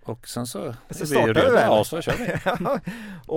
Och sen så startar vi väl? Ja, så kör vi.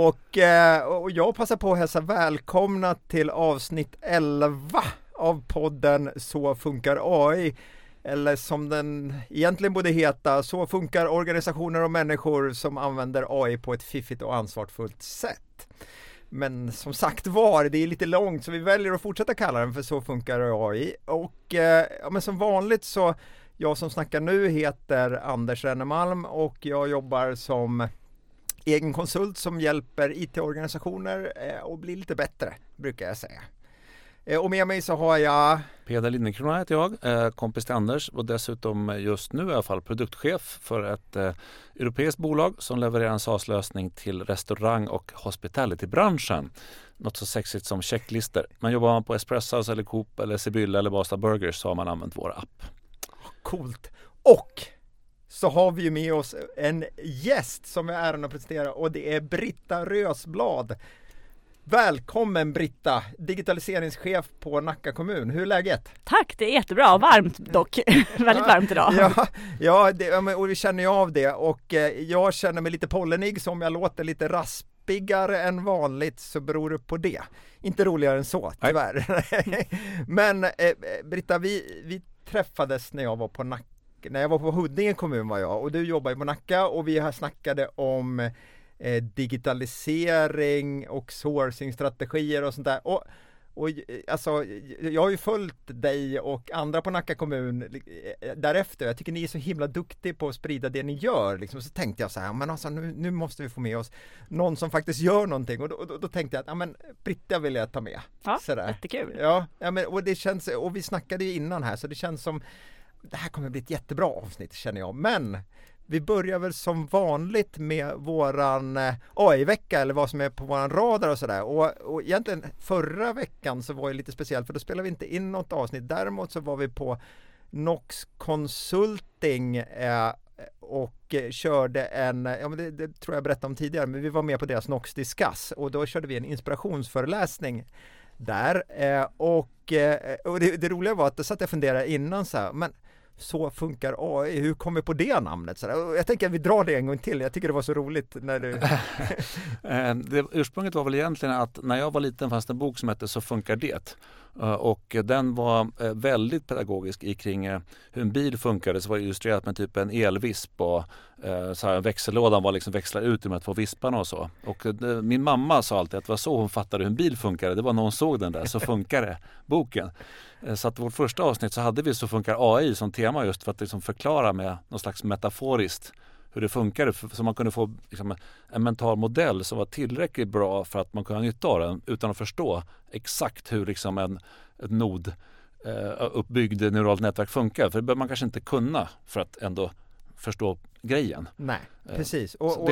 och jag passar på att hälsa välkomna till avsnitt 11 av podden Så funkar AI. Eller som den egentligen borde heta, Så funkar organisationer och människor som använder AI på ett fiffigt och ansvarsfullt sätt. Men som sagt var, det är lite långt så vi väljer att fortsätta kalla den för Så funkar AI. Och men som vanligt så, jag som snackar nu heter Anders Rennemalm och jag jobbar som egen konsult som hjälper IT-organisationer att bli lite bättre, brukar jag säga. Och med mig så har jag Peder Lindekrona heter jag, kompis till Anders och dessutom just nu i alla fall produktchef för ett europeiskt bolag som levererar en SaaS-lösning till restaurang- och hospitality-branschen. Något så sexigt som checklister. Man jobbar man på Espressos eller Coop eller Sibylla eller Basta Burgers så har man använt vår app. Coolt. Och så har vi ju med oss en gäst som är äran att presentera och det är Britta Rösblad. Välkommen Britta, digitaliseringschef på Nacka kommun. Hur är läget? Tack, det är jättebra. Varmt dock. Väldigt varmt idag. Och vi känner ju av det och jag känner mig lite pollenig, så om jag låter lite raspigare än vanligt så beror det på det. Inte roligare än så, tyvärr. Men Britta, vi träffades när jag var på Nacka. När jag var på Huddinge kommun var jag och du jobbar på Nacka och vi har snackade om digitalisering och sourcing-strategier och sånt där. Och alltså, jag har ju följt dig och andra på Nacka kommun därefter. Jag tycker ni är så himla duktiga på att sprida det ni gör. Liksom. Så tänkte jag så här, men alltså, nu måste vi få med oss någon som faktiskt gör någonting. Och då tänkte jag att men Britta vill jag ta med. Ja, sådär. Jättekul. Ja, men, och det känns, och vi snackade ju innan här så det känns som det här kommer bli ett jättebra avsnitt känner jag. Men vi börjar väl som vanligt med våran AI-vecka eller vad som är på våran radar och sådär. Och egentligen förra veckan så var det lite speciellt för då spelade vi inte in något avsnitt. Däremot så var vi på Nox Consulting och körde det tror jag berättade om tidigare, men vi var med på deras Nox Discuss och då körde vi en inspirationsföreläsning där. Och det roliga var att då satt jag och funderade innan så här, men Så funkar AI, hur kom vi på det namnet? Så där. Jag tänker att vi drar det en gång till, jag tycker det var så roligt när du... Ursprunget var väl egentligen att när jag var liten fanns det en bok som hette Så funkar det. Och den var väldigt pedagogisk kring hur en bil funkade. Så var det illustrerat med typ en elvisp och så här, växellådan var liksom växlar ut med att få visparna och så. Och min mamma sa alltid att det var så hon fattade hur en bil funkade. Det var när hon såg den där, Så funkar det, boken. Så att vårt första avsnitt så hade vi Så funkar AI som tema just för att liksom förklara med något slags metaforiskt hur det funkar, så man kunde få liksom en mental modell som var tillräckligt bra för att man kunde ha nytta av den utan att förstå exakt hur liksom ett nod uppbyggd neuralt nätverk funkar. För det behöver man kanske inte kunna för att ändå förstå grejen. Nej, precis. Och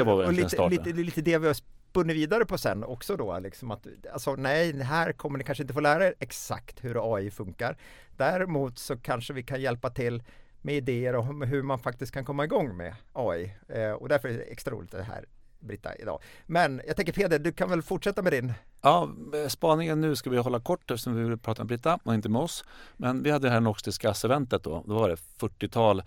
lite det vi har spunnit vidare på sen också då. Liksom att, alltså, nej, här kommer ni kanske inte få lära er exakt hur AI funkar. Däremot så kanske vi kan hjälpa till med idéer om hur man faktiskt kan komma igång med AI. Och därför är det extra roligt det här, Britta, idag. Men jag tänker Peder, du kan väl fortsätta med din? Ja, spaningen nu ska vi hålla kort eftersom vi vill prata med Britta och inte med oss. Men vi hade det här Nox Discuss-eventet då. Då var det 40-tal.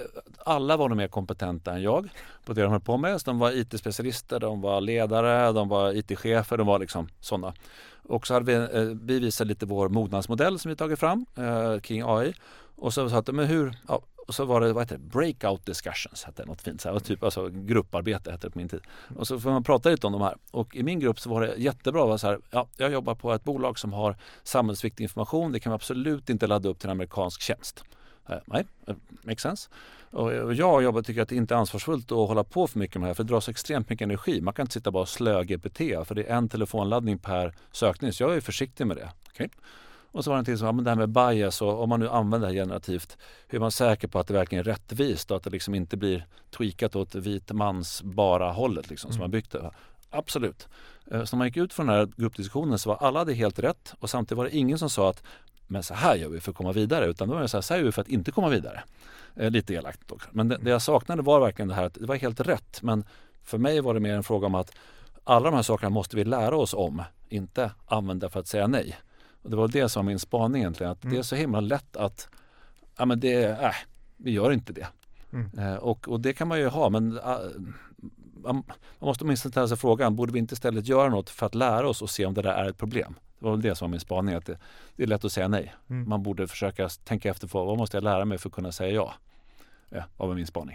Alla var nog mer kompetenta än jag på det de höll på med. Så de var IT-specialister, de var ledare, de var IT-chefer, de var liksom sådana. Och så hade vi visat lite vår mognadsmodell som vi tagit fram kring AI. Och så sa men hur... Ja, och så var det, breakout discussions hette det, något fint så här, typ alltså grupparbete hette det på min tid. Och så får man prata lite om de här. Och i min grupp så var det jättebra var så här, jag jobbar på ett bolag som har samhällsviktig information, det kan man absolut inte ladda upp till en amerikansk tjänst. Nej, makes sense. Och jag tycker att det inte är ansvarsfullt att hålla på för mycket med det här, för det drar så extremt mycket energi. Man kan inte sitta bara och slö GPT, för det är en telefonladdning per sökning, så jag är försiktig med det. Okay? Och så var det en till som, det här med bias och om man nu använder det här generativt, hur är man säker på att det verkligen är rättvist och att det liksom inte blir tweakat åt vit mans bara hållet liksom, som man byggt det. Absolut. Så när man gick ut från den här gruppdiskussionen så var alla hade helt rätt och samtidigt var det ingen som sa att men så här gör vi för att komma vidare, utan då var det så här gör vi för att inte komma vidare. Lite elakt dock. Men det jag saknade var verkligen det här att det var helt rätt, men för mig var det mer en fråga om att alla de här sakerna måste vi lära oss om, inte använda för att säga nej. Och det var det som var min spaning egentligen, att det är så himla lätt att vi gör inte det. Och det kan man ju ha, men man måste åtminstone ställa sig frågan, borde vi inte istället göra något för att lära oss och se om det där är ett problem? Det var väl det som var min spaning, att det är lätt att säga nej. Man borde försöka tänka efter på vad måste jag lära mig för att kunna säga ja. Ja, var min spaning.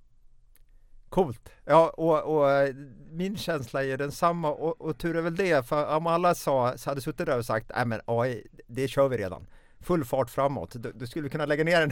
Coolt. Ja, och min känsla är densamma och tur är väl det, för om alla hade suttit där och sagt, nej men AI, det kör vi redan. Full fart framåt. Du skulle kunna lägga ner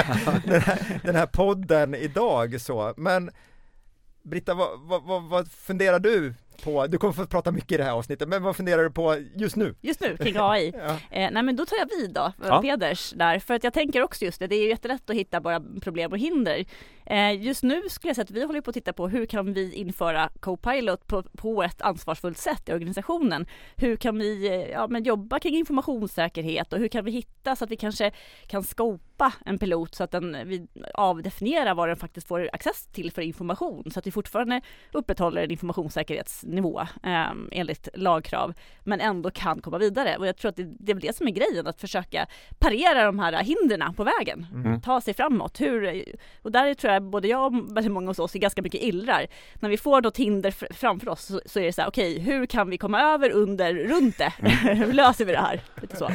den här podden idag så. Men Britta, vad funderar du på? Du kommer få prata mycket i det här avsnittet, men vad funderar du på just nu? Just nu kring AI? Ja. Nej men då tar jag vid då, Peders där. För att jag tänker också just det är ju jättelätt att hitta bara problem och hinder. Just nu skulle jag säga att vi håller på att titta på hur kan vi införa Copilot på ett ansvarsfullt sätt i organisationen. Hur kan vi jobba kring informationssäkerhet och hur kan vi hitta så att vi kanske kan skopa en pilot så att vi avdefinierar vad den faktiskt får access till för information, så att vi fortfarande upprätthåller en informationssäkerhetsnivå enligt lagkrav, men ändå kan komma vidare. Och jag tror att det är det som är grejen, att försöka parera de här hindren på vägen, ta sig framåt. Och där tror jag både jag och väldigt många hos oss är ganska mycket illrar. När vi får något hinder framför oss så är det så här, okej, hur kan vi komma över, runt det? Hur löser vi det här? Lite så.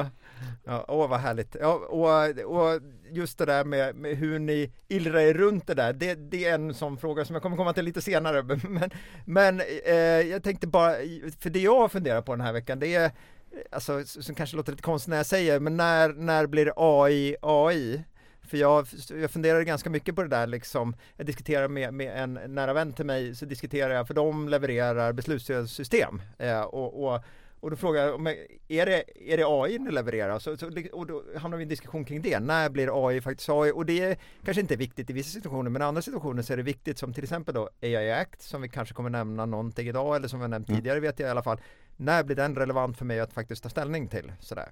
Ja, vad härligt. Ja, och just det där med hur ni illrar er runt det där, det är en sån fråga som jag kommer komma till lite senare. Men jag tänkte bara, för det jag funderar på den här veckan, det är, alltså, som kanske låter lite konstigt när jag säger, men när blir AI? För jag funderar ganska mycket på det där liksom. Jag diskuterar med en nära vän till mig, så diskuterar jag, för de levererar beslutsstödssystem och då frågar jag, är det AI ni levererar? Och då hamnar vi i en diskussion kring det. När blir AI faktiskt AI? Och det är kanske inte viktigt i vissa situationer, men i andra situationer så är det viktigt, som till exempel då AI Act, som vi kanske kommer nämna någonting idag, eller som vi nämnt tidigare, vet jag i alla fall. När blir den relevant för mig att faktiskt ta ställning till? Sådär.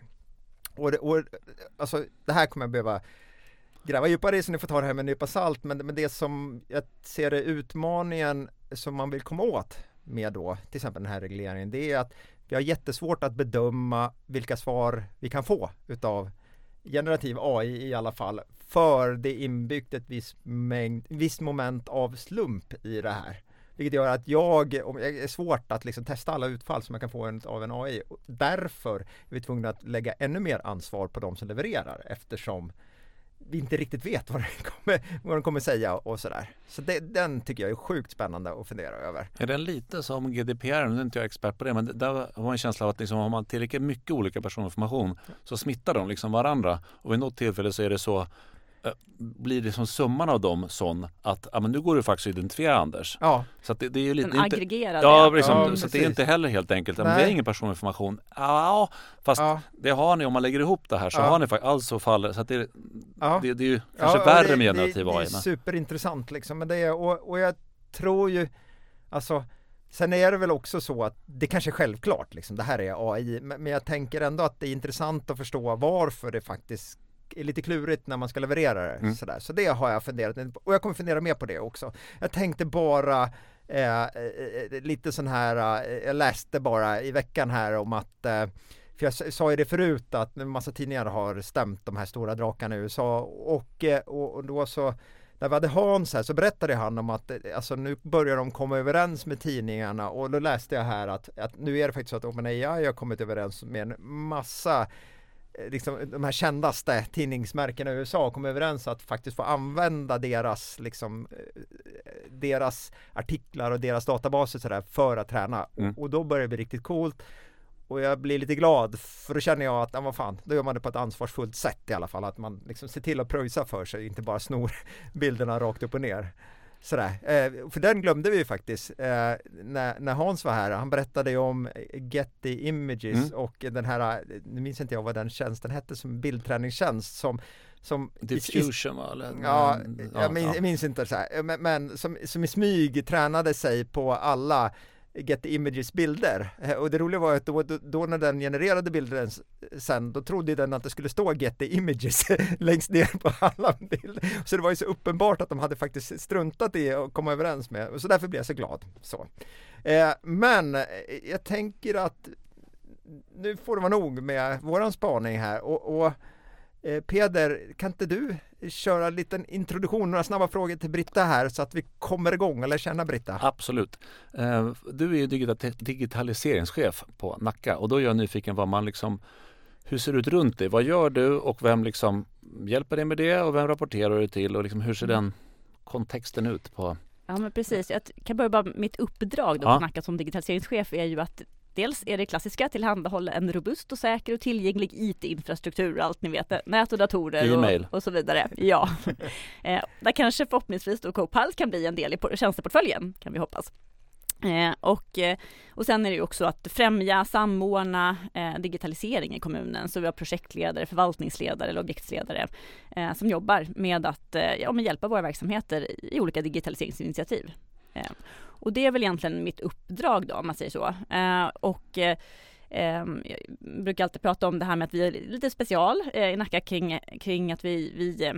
Och alltså, det här kommer jag behöva gräva djupare i, så ni får ta det här med en nypa salt, men det som jag ser är utmaningen som man vill komma åt med då, till exempel den här regleringen, det är att vi har jättesvårt att bedöma vilka svar vi kan få utav generativ AI i alla fall, för det är inbyggt ett visst moment av slump i det här. Vilket gör att om jag är svårt att liksom testa alla utfall som man kan få av en AI. Därför är vi tvungna att lägga ännu mer ansvar på de som levererar, eftersom vi inte riktigt vet vad de kommer säga och sådär. Så den tycker jag är sjukt spännande att fundera över. Är den lite som GDPR? Nu är inte jag expert på det, men där har man en känsla av att liksom, om man tillräckligt mycket olika personinformation så smittar de liksom varandra. Och vid något tillfälle så är det så, blir det som summan av dem sån att men nu går det faktiskt att identifiera Anders. Ja. Så att det är ju lite den aggregerade. Ja, liksom, ja, så att det är inte heller helt enkelt. Men det är ingen personinformation. Fast det har ni, om man lägger ihop det här så har ni faktiskt alltså fall, så att det är ju kanske värre med generativ AI. Det är superintressant liksom, men det är, och jag tror ju, alltså, sen är det väl också så att det kanske är självklart liksom, det här är AI, men jag tänker ändå att det är intressant att förstå varför det faktiskt är lite klurigt när man ska leverera det. Sådär. Så det har jag funderat på, och jag kommer fundera mer på det också. Jag tänkte bara lite sån här, jag läste bara i veckan här om att, för jag sa ju det förut, att en massa tidningar har stämt de här stora drakarna i USA, och då så, när vi hade Hans här, så berättade han om att alltså, nu börjar de komma överens med tidningarna, och då läste jag här att nu är det faktiskt så att OpenAI har kommit överens med en massa, liksom, de här kändaste tidningsmärkena i USA kommer överens att faktiskt få använda deras, liksom, deras artiklar och deras databaser så där, för att träna. Och då börjar det bli riktigt coolt. Och jag blir lite glad, för då känner jag att vad fan, då gör man det på ett ansvarsfullt sätt i alla fall. Att man liksom ser till att pröjsa för sig, inte bara snor bilderna rakt upp och ner. Sådär. För den glömde vi ju faktiskt när Hans var här. Han berättade ju om Getty Images och den här, nu minns inte jag vad den tjänsten hette, som bildträningstjänst som Diffusion eller? Jag minns inte så här. Men som i smyg tränade sig på alla Getty Images bilder. Och det roliga var att då när den genererade bilden sen, då trodde den att det skulle stå Getty Images längst ner på alla bilder. Så det var ju så uppenbart att de hade faktiskt struntat i att komma överens med. Och så därför blev jag så glad. Så. Men jag tänker att nu får det vara nog med våran spaning här. Och Peder, kan inte du köra en liten introduktion, några snabba frågor till Britta här så att vi kommer igång eller känna Britta? Absolut. Du är ju digitaliseringschef på Nacka och då är jag nyfiken vad man liksom, hur ser det ut runt dig? Vad gör du och vem liksom hjälper dig med det och vem rapporterar du till och liksom, hur ser den kontexten ut på? Ja men precis, jag kan börja bara mitt uppdrag då på Nacka som digitaliseringschef är ju att dels är det klassiska tillhandahålla en robust och säker och tillgänglig IT-infrastruktur, allt ni vet, nät och datorer och så vidare. Ja, där kanske förhoppningsvis då Copilot kan bli en del i tjänsteportföljen, kan vi hoppas. Och sen är det ju också att främja, samordna digitalisering i kommunen. Så vi har projektledare, förvaltningsledare eller objektsledare som jobbar med att hjälpa våra verksamheter i olika digitaliseringsinitiativ. Och det är väl egentligen mitt uppdrag då, om man säger så. Jag brukar alltid prata om det här med att vi är lite special i Nacka kring att vi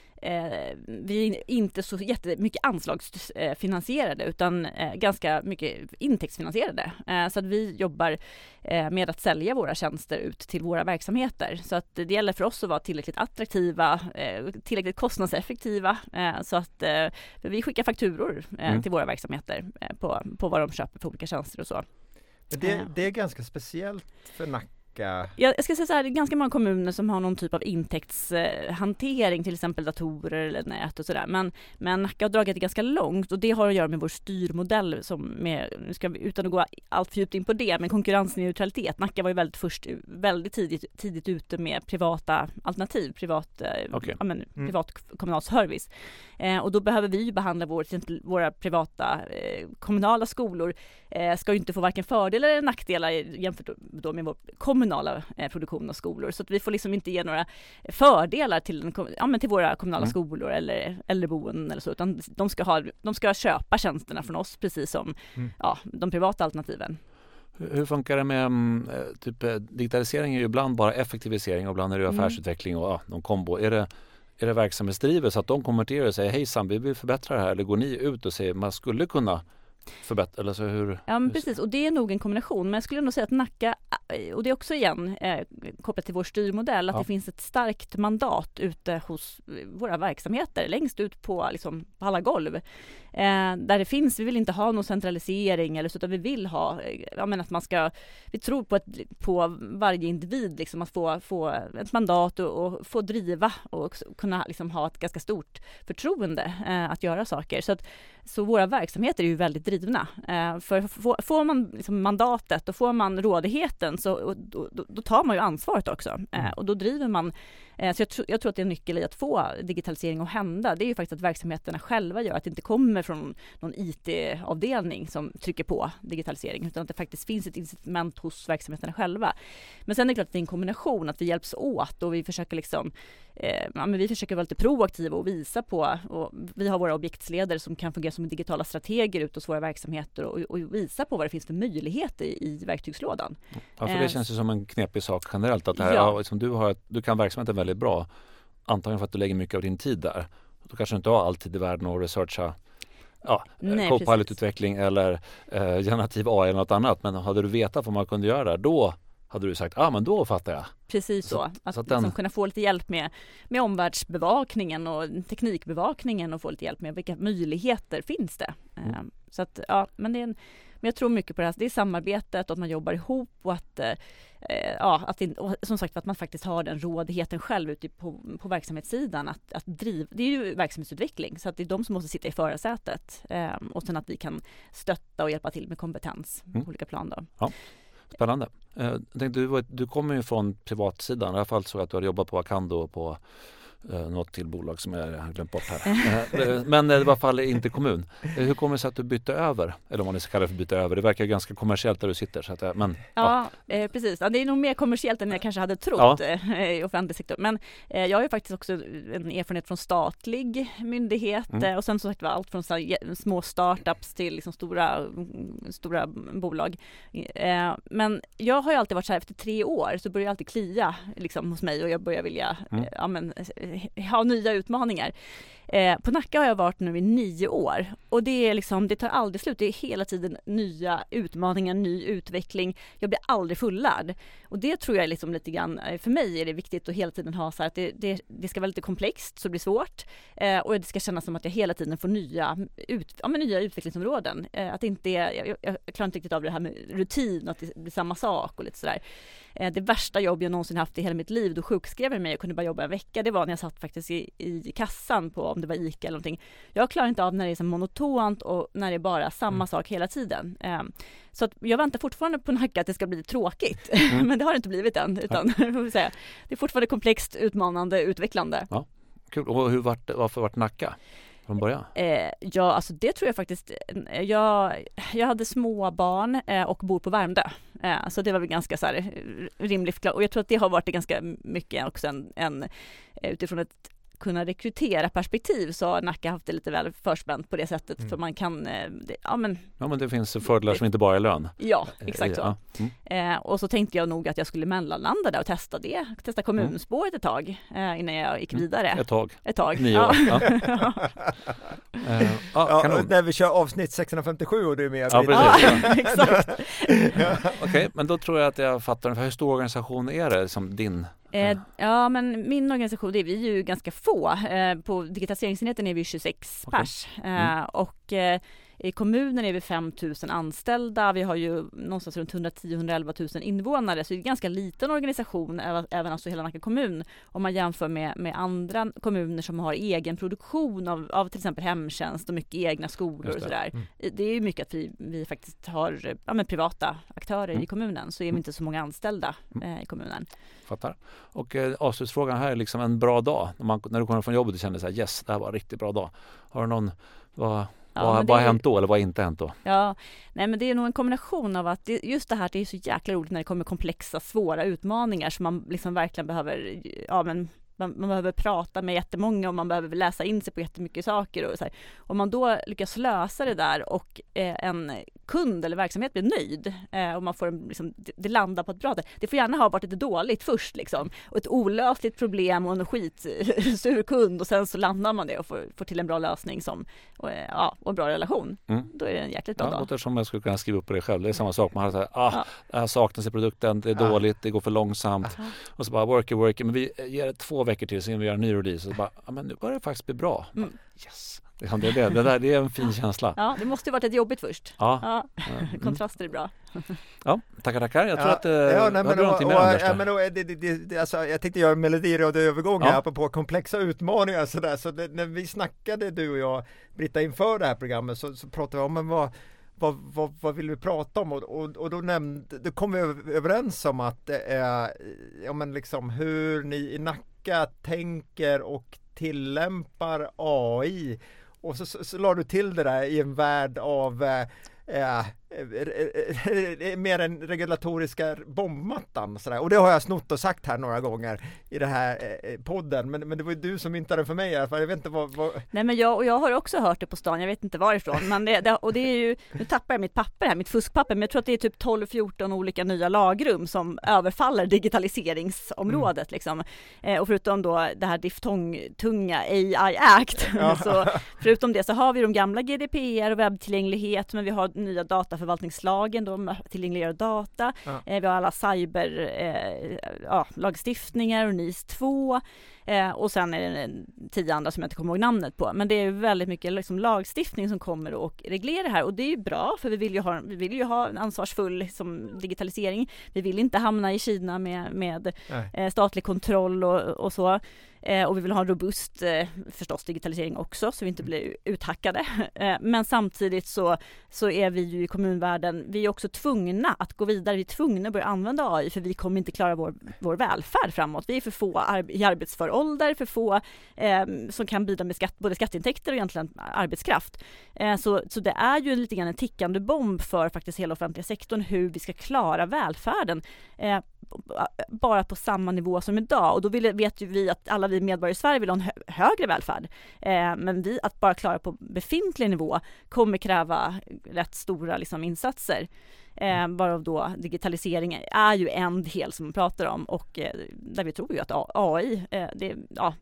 är inte så jättemycket anslagsfinansierade utan ganska mycket intäktsfinansierade. Så att vi jobbar med att sälja våra tjänster ut till våra verksamheter. Så att det gäller för oss att vara tillräckligt attraktiva, tillräckligt kostnadseffektiva. Så att vi skickar fakturor till våra verksamheter på vad de köper för olika tjänster och så. Det är ganska speciellt för Nacka. Jag ska säga så här, det är ganska många kommuner som har någon typ av intäktshantering, till exempel datorer eller nät och sådär. Men Nacka har dragit det ganska långt och det har att göra med vår styrmodell nu ska vi, utan att gå allt för djupt in på det, men konkurrensneutralitet. Nacka var ju väldigt tidigt ute med privata alternativ, privat kommunal service. Och då behöver vi ju behandla våra privata kommunala skolor ska ju inte få varken fördelar eller nackdelar jämfört då med vår kommunala produktion av skolor. Så att vi får liksom inte ge några fördelar till våra kommunala skolor eller äldreboenden eller så, utan de ska köpa tjänsterna från oss precis som de privata alternativen. Hur funkar det med digitalisering är ju ibland bara effektivisering och ibland är det affärsutveckling och någon kombo. Är det verksamhetsdrivet så att de kommer till er och säger hejsan, vi vill förbättra det här, eller går ni ut och säger man skulle kunna förbättra, eller så hur? Ja men precis, och det är nog en kombination, men jag skulle nog säga att Nacka, och det är också igen kopplat till vår styrmodell, att det finns ett starkt mandat ute hos våra verksamheter, längst ut på alla golv. Där det finns, vi vill inte ha någon centralisering eller så, utan vi vill ha, att vi tror på varje individ att få ett mandat och få driva och kunna ha ett ganska stort förtroende att göra saker. Så våra verksamheter är ju väldigt drivna. För får man mandatet och får man rådigheten så då tar man ju ansvaret också. Och då driver man. Så jag tror att det är en nyckel i att få digitalisering att hända. Det är ju faktiskt att verksamheterna själva gör att det inte kommer från någon IT-avdelning som trycker på digitalisering, utan att det faktiskt finns ett incitament hos verksamheterna själva. Men sen är det klart att det är en kombination, att vi hjälps åt och vi försöker vi försöker vara lite proaktiva och visa på, och vi har våra objektsledare som kan fungera som digitala strateger ut hos våra verksamheter och visa på vad det finns för möjligheter i verktygslådan. Ja, för det känns ju som en knepig sak generellt att det här, du kan verksamheten väldigt bra, antagligen för att du lägger mycket av din tid där. Då kanske du inte har all tid i världen att researcha Copilot-utveckling eller generativ AI eller något annat, men hade du vetat vad man kunde göra där, då hade du sagt, men då fattar jag. Precis så. Att kunna få lite hjälp med omvärldsbevakningen och teknikbevakningen och få lite hjälp med vilka möjligheter finns det. Så att, men jag tror mycket på det här. Det är samarbetet och att man jobbar ihop och som sagt att man faktiskt har den rådigheten själv ute på verksamhetssidan att driva. Det är ju verksamhetsutveckling, så att det är de som måste sitta i förarsätet och sen att vi kan stötta och hjälpa till med kompetens på olika plan då. Ja. Spännande. Jag tänkte, du kommer ju från privatsidan, i alla fall så att du har jobbat på Acando på något till bolag som jag har glömt bort här. Men i alla fall inte kommun. Hur kommer det sig att du bytte över? Eller om man ska kalla det för byta över. Det verkar ganska kommersiellt där du sitter. Så att, precis. Ja, det är nog mer kommersiellt än jag kanske hade trott i offentlig sektor. Men jag har ju faktiskt också en erfarenhet från statlig myndighet. Och sen så sagt var allt från små startups till stora bolag. Men jag har ju alltid varit så här, efter 3 år så börjar jag alltid klia hos mig och jag börjar vilja ha nya utmaningar. På Nacka har jag varit nu i 9 år och det är liksom, det tar aldrig slut. Det är hela tiden nya utmaningar, ny utveckling. Jag blir aldrig fullärd. Och det tror jag är liksom lite grann, för mig är det viktigt att hela tiden ha så här att det ska vara lite komplext så det blir svårt. Och det ska kännas som att jag hela tiden får nya utvecklingsområden. Att inte, jag klarar inte riktigt av det här med rutin, att det blir samma sak och lite sådär. Det värsta jobb jag någonsin haft i hela mitt liv, då sjukskrev jag mig och kunde bara jobba en vecka. Det var när jag satt faktiskt i kassan på, om det var ICA eller någonting. Jag klarar inte av när det är så monotont och när det är bara samma sak hela tiden. Så att jag väntar fortfarande på Nacka att det ska bli tråkigt. Men det har det inte blivit än. Utan, det är fortfarande komplext, utmanande, utvecklande. Ja, kul. Och varför vart Nacka från början? Ja, alltså det tror jag faktiskt. Jag hade små barn och bor på Värmdö. Så det var väl ganska så här rimligt. Och jag tror att det har varit ganska mycket också en utifrån ett kunna rekrytera perspektiv, så har Nacka haft det lite väl förspänt på det sättet. För man kan, men det finns fördelar som inte bara är lön. Ja, exakt så. Och så tänkte jag nog att jag skulle mellanlanda där och testa kommunspåret ett tag innan jag gick vidare. Ett tag. 9 år. När vi kör avsnitt 657 och du är med. Ja, precis. Exakt. Okej, men då tror jag att jag fattar ungefär hur stor organisation är det som din? Ja, men min organisation, vi är ju ganska få. På digitaliseringsenheten är vi 26 pers. Och i kommunen är vi 5 000 anställda. Vi har ju någonstans runt 110-111 000 invånare. Så det är en ganska liten organisation, även alltså hela Nacka kommun. Om man jämför med andra kommuner som har egen produktion av till exempel hemtjänst och mycket egna skolor och sådär. Det är ju mycket att vi faktiskt har privata aktörer i kommunen. Så är vi inte så många anställda i kommunen. Fattar. Och avslutsfrågan här är liksom en bra dag. När du kommer från jobbet och känner så här, yes, det här var en riktigt bra dag. Har du någon, vad har hänt då eller vad har inte hänt då? Ja, nej men det är nog en kombination av att just det här, det är så jäkla roligt när det kommer komplexa, svåra utmaningar som man liksom verkligen behöver, man behöver prata med jättemånga och man behöver läsa in sig på jättemycket saker och så här. Om man då lyckas lösa det där och en kund eller verksamhet blir nöjd och man får det landar på ett bra sätt. Det får gärna ha varit lite dåligt först liksom, och ett olösligt problem och en skitsur kund och sen så landar man det och får till en bra lösning och en bra relation. Då är det en jäkligt bra dag. Det låter som jag skulle kunna skriva upp på det själv. Det är samma sak. Man har så här, det här saknas i produkten, det är dåligt, det går för långsamt. Och så bara worky, men vi ger det 2 veckor till så vi gör en ny release och så bara, men nu börjar det faktiskt bli bra. Yes. Det är en fin känsla. Ja, det måste ju varit ett jobbigt först. Ja. Kontraster är bra. Ja, tackar. Jag tror att jag tänkte göra en melodiradioövergång här på komplexa utmaningar sådär. Så när vi snackade, du och jag, Britta, inför det här programmet så pratade vi om vad vill vi prata om och då kom vi överens om att hur ni i Nacka tänker och tillämpar AI, och så la du till det där i en värld av mer än regulatoriska bombmattan sådär. Och det har jag snott och sagt här några gånger i det här podden, men det var ju du som myntade för mig i alla fall. Jag vet inte vad... Nej, men jag har också hört det på stan, jag vet inte varifrån, men det är ju, nu tappar jag mitt papper här, mitt fuskpapper, men jag tror att det är typ 12-14 olika nya lagrum som överfaller digitaliseringsområdet liksom. Och förutom då det här diftongtunga AI Act, så förutom det så har vi de gamla GDPR och webbtillgänglighet, men vi har nya dataförvaltningslagen, de tillgängliggör data. Vi har alla cyberlagstiftningar och NIS 2. Och sen är det 10 andra som jag inte kommer ihåg namnet på. Men det är väldigt mycket liksom lagstiftning som kommer och reglerar det här. Och det är ju bra, för vi vill ju ha en ansvarsfull digitalisering. Vi vill inte hamna i Kina med statlig kontroll och så. Och vi vill ha en robust förstås digitalisering också, så vi inte blir uthackade. Men samtidigt så är vi ju i kommunvärlden, vi är också tvungna att gå vidare. Vi är tvungna att börja använda AI, för vi kommer inte klara vår välfärd framåt. Vi är för få i arbetsför ålder, för få som kan bidra med både skatteintäkter och egentligen arbetskraft. Så det är ju lite grann en tickande bomb för faktiskt hela offentliga sektorn, hur vi ska klara välfärden bara på samma nivå som idag. Och då vet ju vi att alla vi medborgare i Sverige vill ha en högre välfärd. Men att bara klara på befintlig nivå kommer kräva rätt stora insatser. Varav då digitalisering är ju en del som man pratar om, och där vi tror ju att AI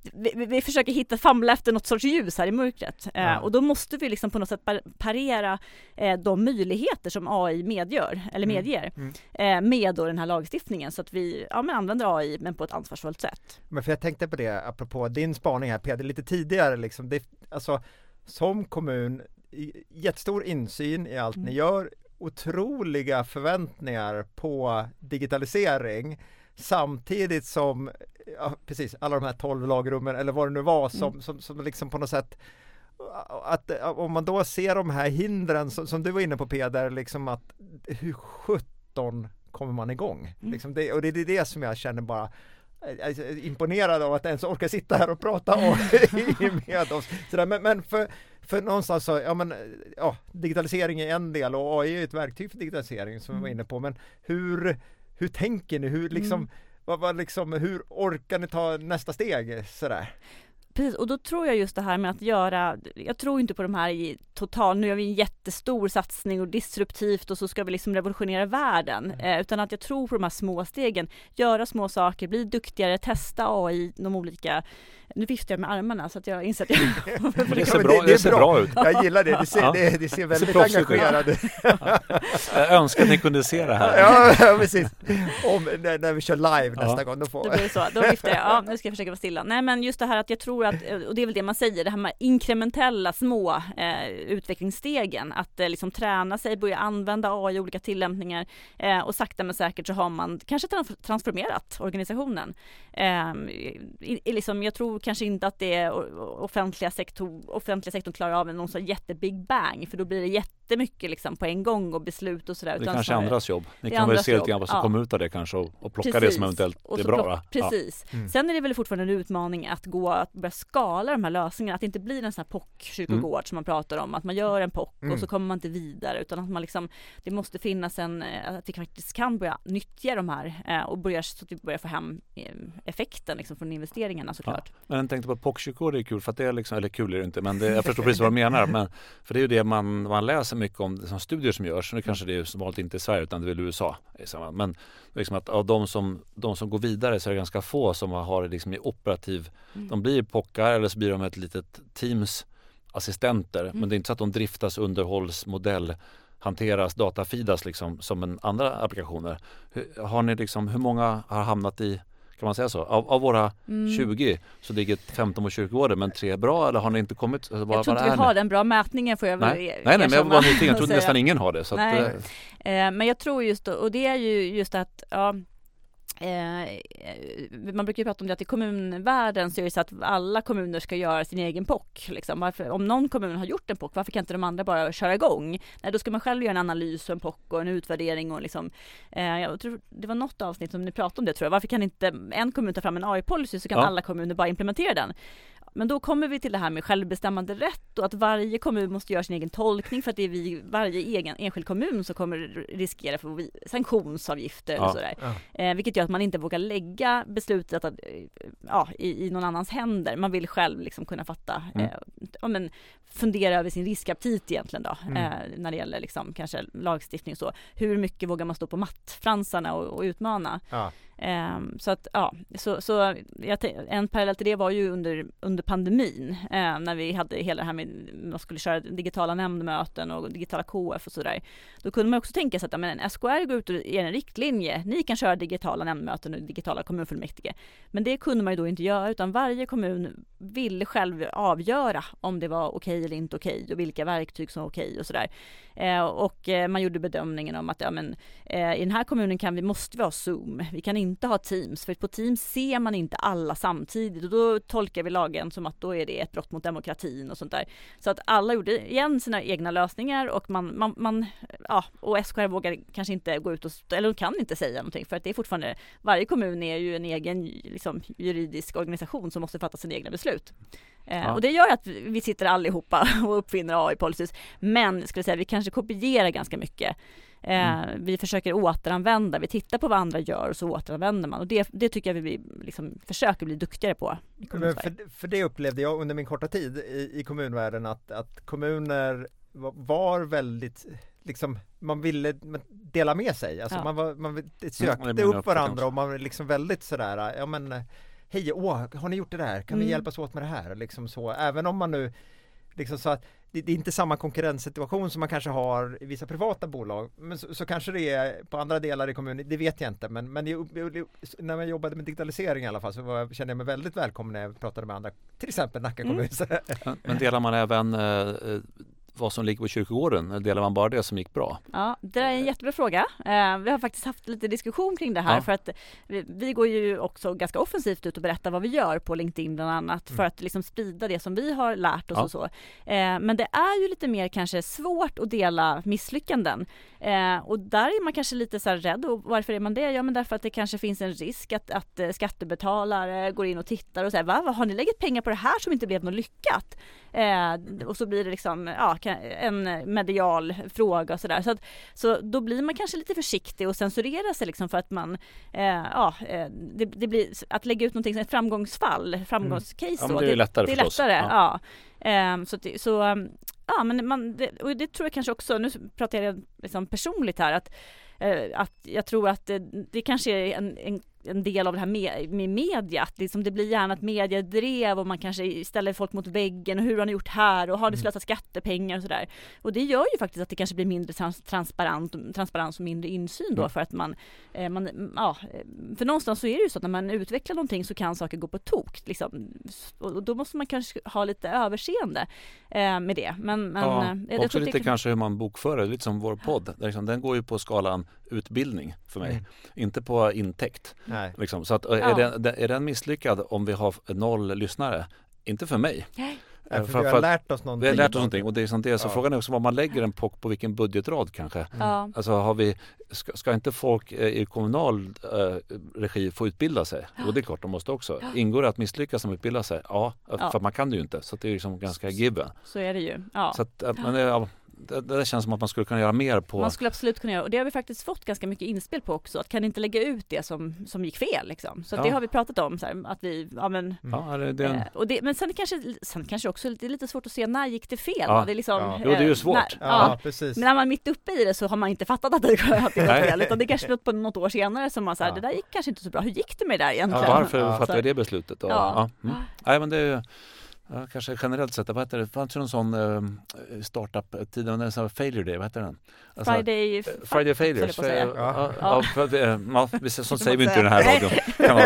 vi försöker famla efter något sorts ljus här i mörkret. Och då måste vi liksom på något sätt parera de möjligheter som AI medger med då den här lagstiftningen, så att vi använder AI men på ett ansvarsfullt sätt. Men för jag tänkte på det, apropå din spaning här Peder, lite tidigare liksom, alltså som kommun, jättestor insyn i allt ni gör, otroliga förväntningar på digitalisering, samtidigt som precis alla de här 12 lagrummen eller vad det nu var som liksom på något sätt, att om man då ser de här hindren som du var inne på Peder, liksom att hur 17 kommer man igång? Liksom och det är det som jag känner bara imponerad av, att ens orka sitta här och prata med oss. Men för någonstans så, digitalisering är en del och AI är ett verktyg för digitalisering som vi var inne på, men hur tänker ni? Hur liksom, hur orkar ni ta nästa steg sådär? Precis, och då tror jag just det här med att jag tror inte på de här i total, nu gör vi en jättestor satsning och disruptivt och så ska vi liksom revolutionera världen, utan att jag tror på de här små stegen, göra små saker, bli duktigare, testa AI, de olika, nu viftar jag med armarna så att jag inser att det ser bra ut. Jag gillar det, det ser väldigt engagerad ut. Jag önskar att ni kunde se det här. Ja, precis. När vi kör live nästa gång, då blir det så, då viftar jag, nu ska jag försöka vara stilla. Nej, men just det här att jag tror att, och det är väl det man säger, det här med inkrementella små utvecklingsstegen, att liksom träna sig, börja använda AI i olika tillämpningar, och sakta men säkert så har man kanske transformerat organisationen. Jag tror kanske inte att det är offentliga sektorn klarar av någon så jättebig bang, för då blir det jättemycket liksom på en gång och beslut och sådär. Det är kanske andras jobb. Ni kan väl se lite grann vad som kommer ut av det kanske och plocka det som eventuellt är bra. Precis. Sen är det väl fortfarande en utmaning att börja skala de här lösningarna, att det inte blir en sån här POC-kyrkogård som man pratar om, att man gör en POC och så kommer man inte vidare, utan att man liksom, det måste finnas att vi faktiskt kan börja nyttja de här och så att vi börjar få hem effekten liksom från investeringarna såklart. Ja. Men jag tänkte på POC-kyrkogård, det är kul för att det är liksom, eller kul är det inte, men jag förstår precis vad du menar, men för det är ju det man läser mycket om, som studier som görs, nu kanske det är som vanligt inte i Sverige utan det är väl USA, men liksom att av de som går vidare så är det ganska få som har liksom i operativ, de blir POCar eller så blir de ett litet teams assistenter, men det är inte så att de driftas, underhållsmodell, hanteras, datafeedas liksom som en andra applikationer. Har ni liksom, hur många har hamnat i, kan man säga så? Av våra 20 så ligger 15 och 20 år, men 3 bra, eller har ni inte kommit? Jag tror inte vi har den bra mätningen, får jag väl Nej, men jag var nyfiken, jag tror nästan ingen har det. Så men jag tror just, och det är ju just att man brukar ju prata om det att i kommunvärlden så är det så att alla kommuner ska göra sin egen POC. Liksom. Om någon kommun har gjort en POC, varför kan inte de andra bara köra igång? Nej, då ska man själv göra en analys och en POC och en utvärdering. Och liksom, jag tror det var något avsnitt som ni pratade om det, tror jag. Varför kan inte en kommun ta fram en AI-policy så kan alla kommuner bara implementera den? Men då kommer vi till det här med självbestämmande rätt och att varje kommun måste göra sin egen tolkning, för att det är varje enskild kommun som kommer riskera för sanktionsavgifter och sådär. Vilket gör att man inte vågar lägga beslutet i någon annans händer. Man vill själv liksom kunna fatta, fundera över sin riskaptit egentligen då, när det gäller liksom kanske lagstiftning och så. Hur mycket vågar man stå på mattfransarna och utmana? Så att en parallell till det var ju under pandemin, när vi hade hela det här med man skulle köra digitala nämndmöten och digitala KF och sådär. Då kunde man också tänka sig att SKR går ut och ger en riktlinje. Ni kan köra digitala nämndmöten och digitala kommunfullmäktige. Men det kunde man ju då inte göra, utan varje kommun ville själv avgöra om det var okej eller inte okej och vilka verktyg som var okej och sådär. Och man gjorde bedömningen om att i den här kommunen måste vi ha Zoom. Vi kan inte ha Teams, för på Teams ser man inte alla samtidigt och då tolkar vi lagen som att då är det ett brott mot demokratin och sånt där. Så att alla gjorde igen sina egna lösningar och och SKR vågar kanske inte gå ut eller kan inte säga någonting, för att det är fortfarande, varje kommun är ju en egen liksom, juridisk organisation som måste fatta sina egna beslut. Och det gör att vi sitter allihopa och uppfinner AI-policies, men skulle säga vi kanske kopierar ganska mycket. Vi försöker återanvända, vi tittar på vad andra gör och så återanvänder man, och det tycker jag vi liksom försöker bli duktigare på. För det upplevde jag under min korta tid i kommunvärlden att kommuner var väldigt liksom, man ville dela med sig, alltså man sökte upp varandra och man var liksom väldigt sådär, hej, har ni gjort det där? Kan vi hjälpas åt med det här? Liksom så, även om man nu liksom så att det är inte samma konkurrenssituation som man kanske har i vissa privata bolag, men så kanske det är på andra delar i kommunen, det vet jag inte, men när jag jobbade med digitalisering i alla fall så kände jag mig väldigt välkommen när jag pratade med andra, till exempel Nacka kommun. Men delar man även vad som ligger på kyrkogården, eller delar man bara det som gick bra? Ja, det är en jättebra fråga. Vi har faktiskt haft lite diskussion kring det här för att vi går ju också ganska offensivt ut och berättar vad vi gör på LinkedIn bland annat för att liksom sprida det som vi har lärt oss och så. Men det är ju lite mer kanske svårt att dela misslyckanden. Och där är man kanske lite så här rädd. Och varför är man det? Ja, men därför att det kanske finns en risk att skattebetalare går in och tittar och säger, vad har ni lägget pengar på det här som inte blev något lyckat? Och så blir det liksom en medial fråga och sådär. Så då blir man kanske lite försiktig och censurera sig liksom för att man det blir att lägga ut någonting som ett framgångscase då. Det är lättare förstås. Det är lättare, men och det tror jag kanske också, nu pratar jag liksom personligt här, att jag tror att det kanske är en del av det här med media, att liksom det blir gärna ett mediedrev och man kanske ställer folk mot väggen och hur har ni gjort här och har ni slösat skattepengar och sådär. Och det gör ju faktiskt att det kanske blir mindre transparens och mindre insyn då för att för någonstans så är det ju så att när man utvecklar någonting så kan saker gå på tok liksom. Och då måste man kanske ha lite överseende med det. Men också lite kanske hur man bokför det, lite som vår podd. Den går ju på skalan utbildning för mig, inte på intäkt. Liksom. Så att, är den misslyckad om vi har 0 lyssnare? Inte för mig. För vi har lärt oss någonting. Vi har lärt oss någonting och det är sånt det. Så frågan är också vad man lägger den på vilken budgetrad kanske. Alltså ska inte folk i kommunal regi få utbilda sig? Och det är klart de måste också. Ingår det att misslyckas som utbilda sig? Ja, för man kan det ju inte. Så det är liksom ganska given. Så är det ju. Så att, men det känns som att man skulle kunna göra mer på. Man skulle absolut kunna göra, och det har vi faktiskt fått ganska mycket inspel på också, att kan inte lägga ut det som gick fel liksom. Så det har vi pratat om så här, att vi men sen kanske också det är lite svårt att se när gick det fel. Det är liksom, Jo, det är ju svårt. Precis. Men när man är mitt uppe i det så har man inte fattat att det gått fel, utan det kanske på något år senare som man säger det där gick kanske inte så bra. Hur gick det med det där egentligen? Varför fattade jag det beslutet? Nej, men det är ju kanske generellt sett, vad heter det? Fanns det någon sån startup-tiden, en sån failure day, vad heter den? Alltså, Friday failures. Sånt säger vi inte i den här radion.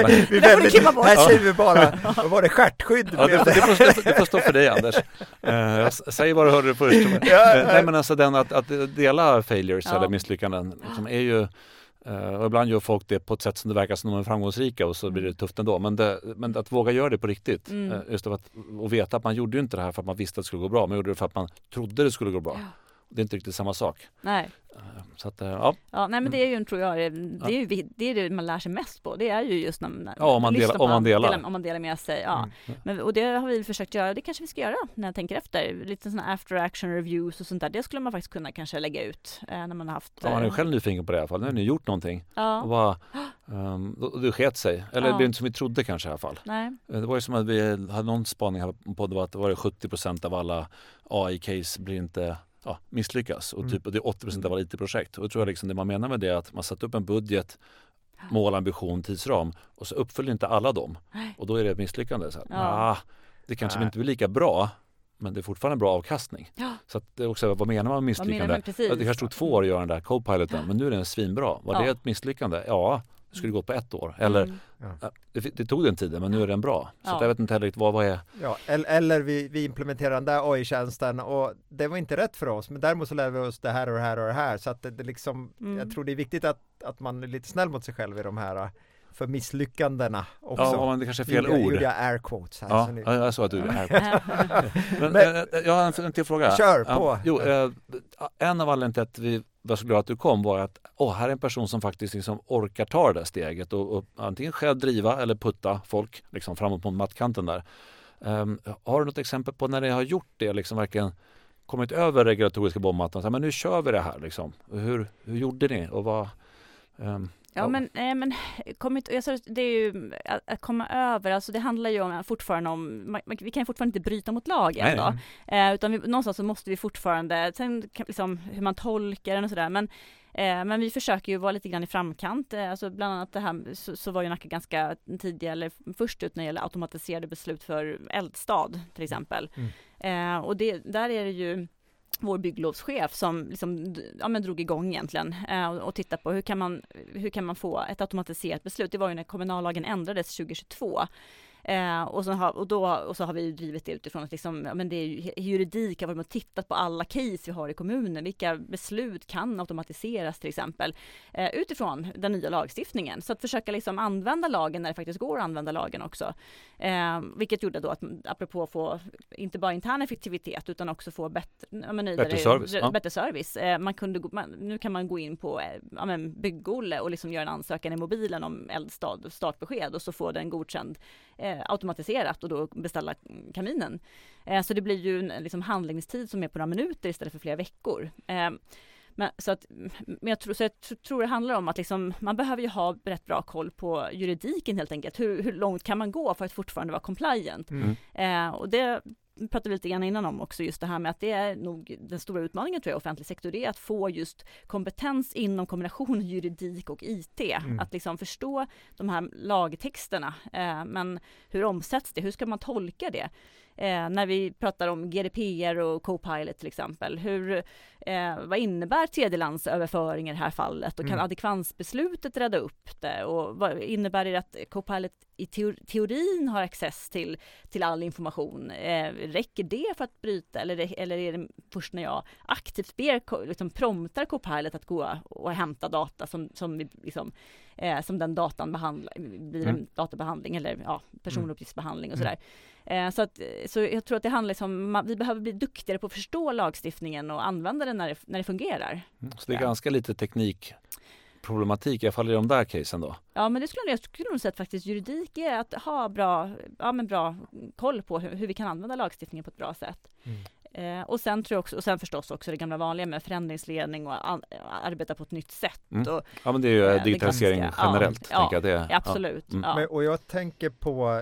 Här säger vi bara, vad var det, stjärtskydd? Det får stå för dig, Anders. Jag säger vad du hörde först. Nej, men alltså den att dela failures eller misslyckanden liksom, är ju och ibland gör folk det på ett sätt som det verkar som de är framgångsrika och så blir det tufft ändå. Men att våga göra det på riktigt. Just att veta att man gjorde inte det här för att man visste att det skulle gå bra. Man gjorde det för att man trodde det skulle gå bra. Det är inte riktigt samma sak. Nej. Så att, nej, men det är ju, tror jag, det är det man lär sig mest på. Det är ju just när om man delar med sig. Men, och det har vi försökt göra. Det kanske vi ska göra när jag tänker efter. Lite sådana after action reviews och sånt där. Det skulle man faktiskt kunna kanske lägga ut när man har haft. Man är själv nyfiken på det i alla fall. Nu har ni gjort någonting. Och bara, det sket sig. Eller det blev inte som vi trodde kanske i alla fall. Nej. Det var ju som att vi hade någon spaning här på det, att det var 70% av alla AI-case blir inte misslyckas och typ det är 80% av alla IT-projekt. Och då tror jag liksom det man menar med det är att man satt upp en budget, mål, ambition, tidsram och så uppfyller inte alla dem. Och då är det ett misslyckande. Så det kanske inte blir lika bra, men det är fortfarande bra avkastning. Så att det är också, vad menar man med misslyckande? Det kanske stod 2 år att göra den där Copiloten, men nu är den svinbra. Var det ett misslyckande? Ja, det skulle gå på 1 år. Eller det tog den tiden, men nu är den bra. Så jag vet inte heller vad är. Ja, eller vi implementerar den där AI-tjänsten och det var inte rätt för oss, men däremot så lär vi oss det här och det här och det här. Så att det liksom, jag tror det är viktigt att man är lite snäll mot sig själv i de här för misslyckandena också. Ja, men det kanske är fel ord. Gjorde jag air quotes här. Jag såg att du air quotes. Men jag har en till fråga. Kör på. En av anledningarna till att vi var så glada att du kom var att här är en person som faktiskt liksom orkar ta det där steget och antingen själv driva eller putta folk liksom framåt mot mattkanten där. Har du något exempel på när ni har gjort det, liksom verkligen kommit över regulatoriska bombmattan? Men nu kör vi det här liksom. Hur gjorde ni och vad? Ja, men det är ju att komma över, alltså det handlar ju om fortfarande om, vi kan fortfarande inte bryta mot lagen då, utan någonstans så måste vi fortfarande, sen liksom hur man tolkar den och sådär, men vi försöker ju vara lite grann i framkant. Alltså bland annat det här så var ju Nacka ganska tidiga eller först ut när det gäller automatiserade beslut för eldstad till exempel. Och där är det ju vår bygglovschef som liksom, drog igång egentligen och tittade på hur kan man få ett automatiserat beslut. Det var ju när kommunallagen ändrades 2022. Och så har vi drivit det utifrån att liksom, men det är juridik har varit och tittat på alla case vi har i kommunen. Vilka beslut kan automatiseras till exempel utifrån den nya lagstiftningen. Så att försöka liksom använda lagen när det faktiskt går att använda lagen också. Vilket gjorde då att apropå få inte bara intern effektivitet utan också få bättre service. Nu kan man gå in på Bygg-Olle och liksom göra en ansökan i mobilen om eldstad startbesked och så får den godkänd automatiserat och då beställa kaminen. Så det blir ju en liksom handläggningstid som är på några minuter istället för flera veckor. Men jag tror det handlar om att liksom, man behöver ju ha rätt bra koll på juridiken helt enkelt. Hur långt kan man gå för att fortfarande vara compliant? Och det pratade vi lite grann innan om också, just det här med att det är nog den stora utmaningen tror jag i offentlig sektor, det är att få just kompetens inom kombinationen juridik och IT. Att liksom förstå de här lagtexterna, men hur omsätts det? Hur ska man tolka det? När vi pratar om GDPR och Copilot till exempel, vad innebär tredjelandsöverföring i det här fallet och kan adekvansbeslutet rädda upp det, och vad innebär det att Copilot i teorin har access till all information? Räcker det för att bryta eller är det först när jag aktivt liksom promptar Copilot att gå och hämta data som som den datan blir en databehandling eller personuppgiftsbehandling och sådär. Så jag tror att det handlar om vi behöver bli duktigare på att förstå lagstiftningen och använda den när det fungerar. Så det är ganska lite teknikproblematik i alla fall i de där casen då? Ja, men det skulle nog säga att faktiskt juridik är att ha bra koll på hur vi kan använda lagstiftningen på ett bra sätt. Och sen tror jag också, och sen förstås också det gamla vanliga med förändringsledning och arbeta på ett nytt sätt. Och, men det är ju digitalisering generellt. Absolut. Men, och jag tänker på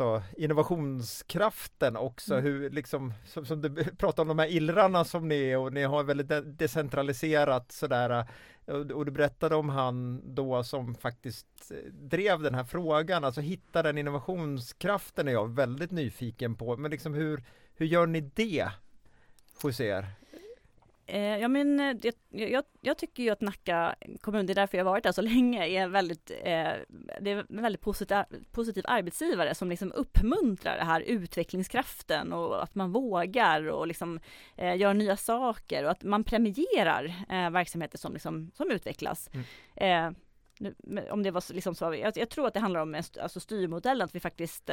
innovationskraften också, hur liksom, som du pratar om de här illrarna som ni är, och ni har väldigt decentraliserat sådär. Och du berättade om han då som faktiskt drev den här frågan, alltså hitta den innovationskraften är jag väldigt nyfiken på. Men liksom hur gör ni det hos er? Jag tycker ju att Nacka kommun, det är därför jag har varit där så länge, är det är en väldigt positiv arbetsgivare som liksom uppmuntrar det här utvecklingskraften och att man vågar och liksom gör nya saker och att man premierar verksamheter som utvecklas. Om det var liksom så, jag tror att det handlar om styrmodellen, att vi faktiskt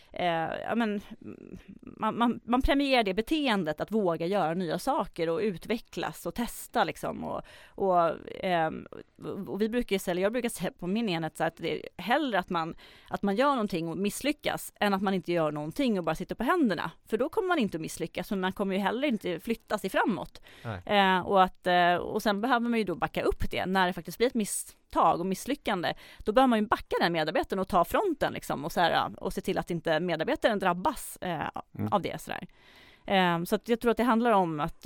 man premierar det beteendet att våga göra nya saker och utvecklas och testa liksom, och vi brukar säga, jag brukar säga på min enhet så att det är hellre att man gör någonting och misslyckas än att man inte gör någonting och bara sitter på händerna, för då kommer man inte att misslyckas, men man kommer ju heller inte flytta sig framåt. Och sen behöver man ju då backa upp det när det faktiskt blir ett misstag och misslyckande. Då bör man ju backa den medarbetaren och ta fronten liksom, och se till att inte medarbetaren drabbas av det sådär. Så att jag tror att det handlar om att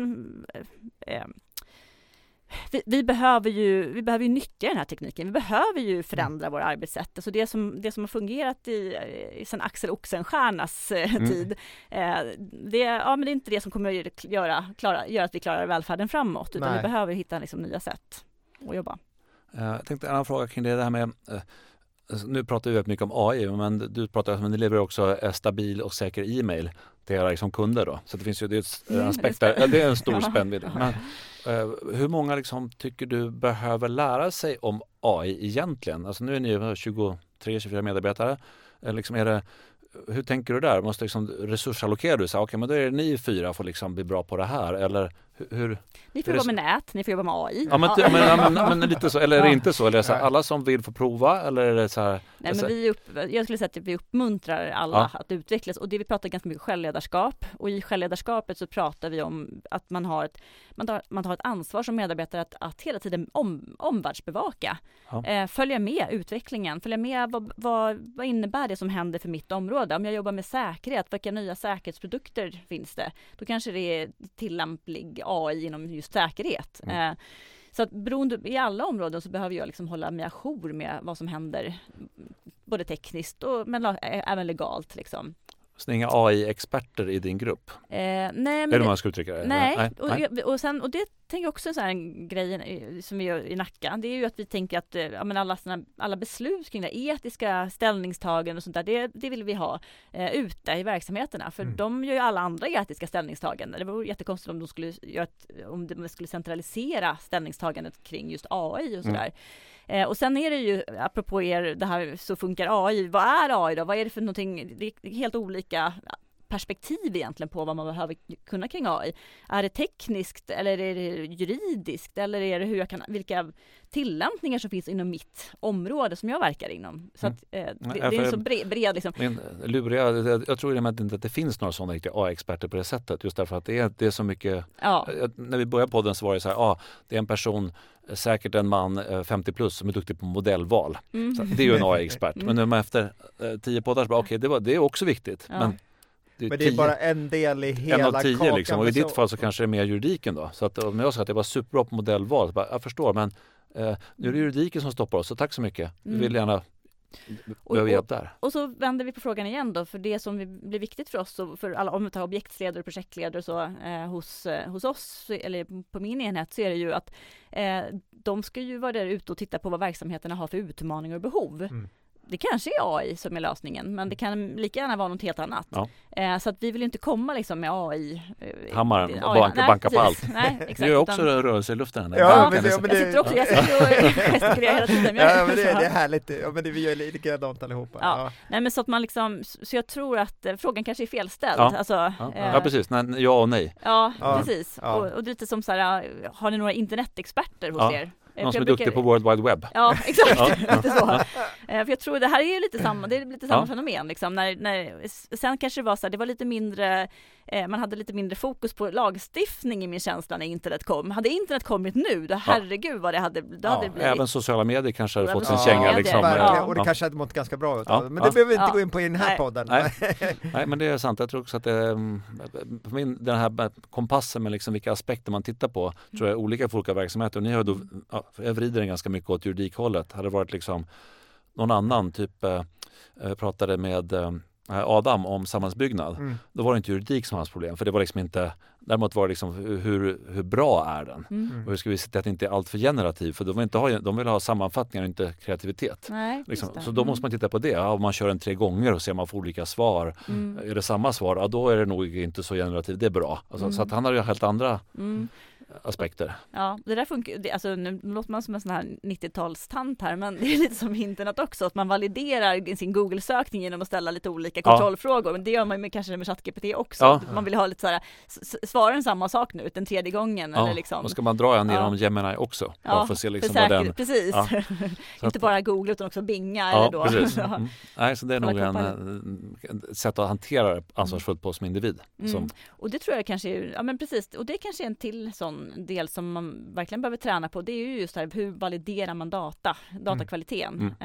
vi behöver ju nyttja den här tekniken. Vi behöver ju förändra våra arbetssätt. Alltså det som har fungerat i sen Axel Oxenstiernas tid. Det är inte det som kommer att göra att vi klarar välfärden framåt, utan vi behöver hitta liksom nya sätt att jobba. Jag tänkte en annan fråga kring det här med, nu pratar vi väldigt mycket om AI, men du pratar om att ni levererar också stabil och säker e-mail till era liksom kunder då. Så det finns ju det är en stor spännvidd. Men hur många liksom tycker du behöver lära sig om AI egentligen? Alltså nu är ni 23-24 medarbetare. Liksom hur tänker du där? Måste liksom resursallokera du? Så, men då är det ni 4 får liksom bli bra på det här. Eller hur ni får jobba med nät, ni får jobba med AI. Ja, men lite så, eller är det inte så? Eller är det så här, alla som vill få prova, eller är det så här? Nej, men jag skulle säga att vi uppmuntrar alla att utvecklas, och det vi pratar ganska mycket självledarskap, och i självledarskapet så pratar vi om att man har ett ansvar som medarbetare att hela tiden omvärldsbevaka, följa med utvecklingen, följa med vad innebär det som händer för mitt område. Om jag jobbar med säkerhet, vilka nya säkerhetsprodukter finns det? Då kanske det är tillämplig AI inom just säkerhet. Så att beroende, i alla områden så behöver jag liksom hålla mig ajour med vad som händer, både tekniskt men även legalt liksom. Så det är inga AI-experter i din grupp? Nej, men eller man ska uttrycka det? Nej. Och det tänker jag också en sån här grej som vi gör i Nacka. Det är ju att vi tänker att alla beslut kring det, etiska ställningstaganden och sånt där, det vill vi ha ute i verksamheterna. För de gör ju alla andra etiska ställningstaganden. Det vore jättekonstigt om de skulle centralisera ställningstagandet kring just AI och sådär. Och sen är det ju, apropå det här så funkar AI, vad är AI då? Vad är det för någonting? Det är helt olika perspektiv egentligen på vad man behöver kunna kring AI. Är det tekniskt eller är det juridiskt eller är det vilka tillämpningar som finns inom mitt område som jag verkar inom? Så att, det är en så bred liksom. Jag tror inte att det finns några sådana riktiga AI-experter på det sättet, just därför att det är så mycket. När vi började podden så var det så här, det är en person, säkert en man 50 plus som är duktig på modellval. Så det är ju en AI-expert. Men nu efter 10 poddar så det är också viktigt. Men det är bara en del i hela en av 10 kakan. liksom. Och i ditt fall så kanske det är mer juridiken då. Så att om jag sa att jag var superbra på modellval, så jag förstår, men nu är det juridiken som stoppar oss, så tack så mycket. Vi vill gärna behöva hjälp där. Och så vänder vi på frågan igen då, för det som blir viktigt för oss och för alla, om vi tar objektsledare och projektledare och så hos oss eller på min enhet, så är det ju att de ska ju vara där ute och titta på vad verksamheterna har för utmaningar och behov. Det kanske är AI som är lösningen, men det kan lika gärna vara något helt annat. Så att vi vill inte komma liksom med AI. Hammaren och banka på allt. Nej, exakt. Det är också rörelse i luften. Jag sitter och gestikulerar hela tiden. Det är härligt. Vi gör likadant allihopa. Nej, men så att man liksom, så jag tror att frågan kanske är felställd. Precis. Ja och nej. Precis. Och det är lite som så här, har ni några internetexperter hos er? Någon som är duktig på World Wide Web. Ja, exakt. Lite så. För jag tror det här är ju lite samma, det är lite samma fenomen liksom. Sen kanske det var så här, det var lite mindre, man hade lite mindre fokus på lagstiftning i min känsla när internet kom. Hade internet kommit nu, då herregud vad det hade blivit. Även sociala medier kanske hade fått sin känga liksom. Och det kanske hade mått ganska bra ut. Men det behöver vi inte gå in på i den här podden. Nej, men det är sant. Jag tror också att den här kompassen med liksom vilka aspekter man tittar på, tror jag är olika för olika verksamheter. Och ni har då, jag vrider den ganska mycket åt juridikhållet. Hade det varit liksom någon annan typ, pratade med Adam om samhällsbyggnad. Då var det inte juridik som hans problem, för det var liksom inte, däremot var det liksom hur bra är den? Och hur ska vi se till att det inte är allt för generativ, för de vill ha sammanfattningar och inte kreativitet. Nej, liksom. Så då måste man titta på det. Om man kör den 3 gånger och ser man får olika svar. Är det samma svar? Då är det nog inte så generativt. Det är bra. Alltså, så att han har ju helt andra aspekter. Ja, det där funkar, alltså nu låter man som en sån här 90-talstant här, men det är lite som internet också, att man validerar sin Google-sökning genom att ställa lite olika kontrollfrågor, men det gör man kanske med ChatGPT också. Man vill ha lite så här, svara en samma sak nu den 3:e gången. Eller liksom. Och ska man dra en genom Gemini också? För att se liksom vad den... Precis. Inte bara Google utan också Binga. Eller då. Precis. Nej, så det är nog ett sätt att hantera det ansvarsfullt på som individ. Och det tror jag kanske, men precis, och det kanske är en till sån del som man verkligen behöver träna på. Det är ju just här, hur validerar man datakvaliteten.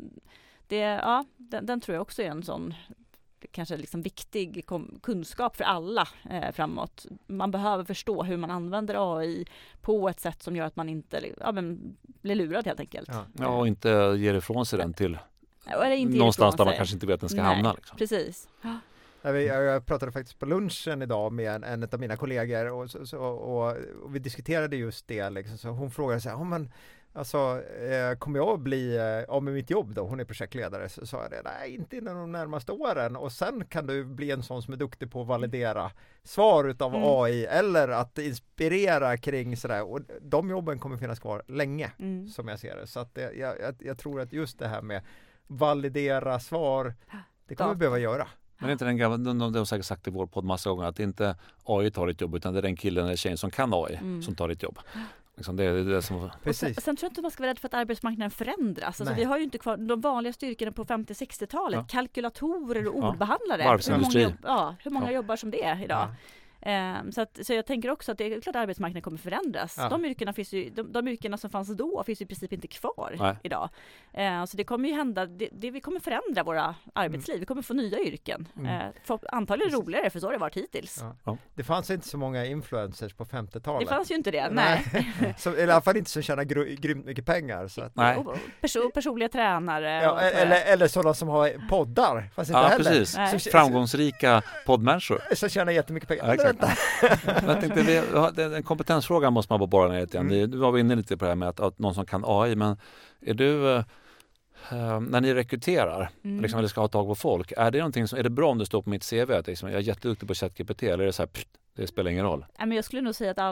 Den tror jag också är en sån kanske liksom viktig kunskap för alla framåt. Man behöver förstå hur man använder AI på ett sätt som gör att man inte blir lurad helt enkelt. Och inte ger ifrån sig den till inte någonstans där man kanske inte vet att den ska hamna. Liksom. Precis. Jag pratade faktiskt på lunchen idag med en av mina kollegor och vi diskuterade just det. Liksom. Så hon frågade så här, kommer jag att bli av med mitt jobb då? Hon är projektledare. Så sa jag det, nej, inte inom de närmaste åren. Och sen kan du bli en sån som är duktig på att validera svar utav AI eller att inspirera kring sådär. Och de jobben kommer finnas kvar länge, som jag ser det. Så att jag tror att just det här med validera svar, det kommer vi behöva göra. Men det är inte den gamla, de har säkert sagt i vår podd massa gånger att det inte AI tar ditt jobb utan det är den killen eller tjejen som kan AI som tar ditt jobb. Liksom det är det som... Precis. Sen tror jag inte man ska vara rädd för att arbetsmarknaden förändras. Alltså, vi har ju inte kvar de vanliga styrkorna på 50-60-talet. Kalkylatorer och ordbehandlare. Varvsindustri. Hur många jobbar som det är idag? Så jag tänker också att det är klart att arbetsmarknaden kommer förändras. De yrkena som fanns då finns ju i princip inte kvar idag. Så det kommer ju hända, vi kommer förändra våra arbetsliv. Vi kommer få nya yrken. Antagligen roligare, för så har det varit hittills. Det fanns inte så många influencers på 50-talet. Det fanns ju inte det, nej. Så, i alla fall inte som tjänar grymt mycket pengar. Så att, personliga tränare. Eller sådana som har poddar. Fast inte heller. Precis. Framgångsrika poddmänniskor. Så tjänar jättemycket pengar. Jag tänkte, en kompetensfråga måste man bara borra ner lite grann. Nu var vi inne lite på det här med att någon som kan AI, men är du när ni rekryterar liksom, eller ska ha tag på folk, är det någonting som, är det bra om det står på mitt CV att liksom, jag är jätteduktig på ChatGPT, eller är det så här, det spelar ingen roll? Men jag skulle nog säga att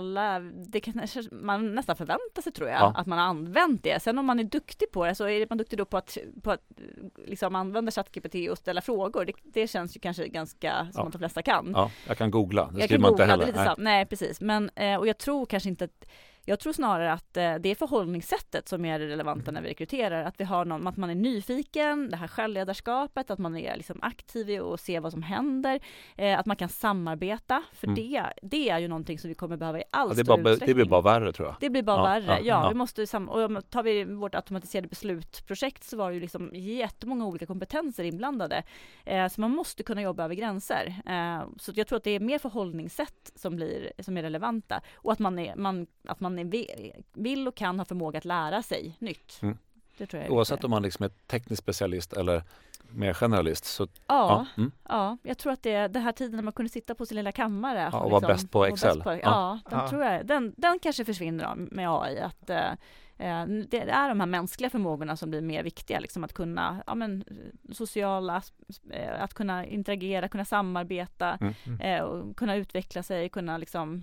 man nästan förväntar sig, tror jag, att man har använt det. Sen om man är duktig på det, så är man duktig då på att liksom använda ChatGPT och ställa frågor. Det känns ju kanske ganska som att de flesta kan. Ja, jag kan googla. Det skriver man inte heller. Nej, precis. Men, och jag tror kanske inte att jag tror snarare att det är förhållningssättet som är relevanta när vi rekryterar. Att vi har att man är nyfiken, det här självledarskapet, att man är liksom aktiv och ser vad som händer. Att man kan samarbeta. För det är ju någonting som vi kommer behöva i all större utsträckning. Det blir bara värre, tror jag. Det blir bara värre, vi måste och tar vi vårt automatiserade beslutprojekt, så var det ju liksom jättemånga olika kompetenser inblandade. Så man måste kunna jobba över gränser. Så jag tror att det är mer förhållningssätt som är relevanta. Och att man vill och kan ha förmåga att lära sig nytt. Det tror jag. Oavsett om man liksom är teknisk specialist eller mer generalist. Så, jag tror att det här tiden när man kunde sitta på sin lilla kammare och vara bäst på Excel. Tror jag, den kanske försvinner med AI. Att det är de här mänskliga förmågorna som blir mer viktiga, liksom att kunna sociala, att kunna interagera, kunna samarbeta, och kunna utveckla sig, kunna liksom,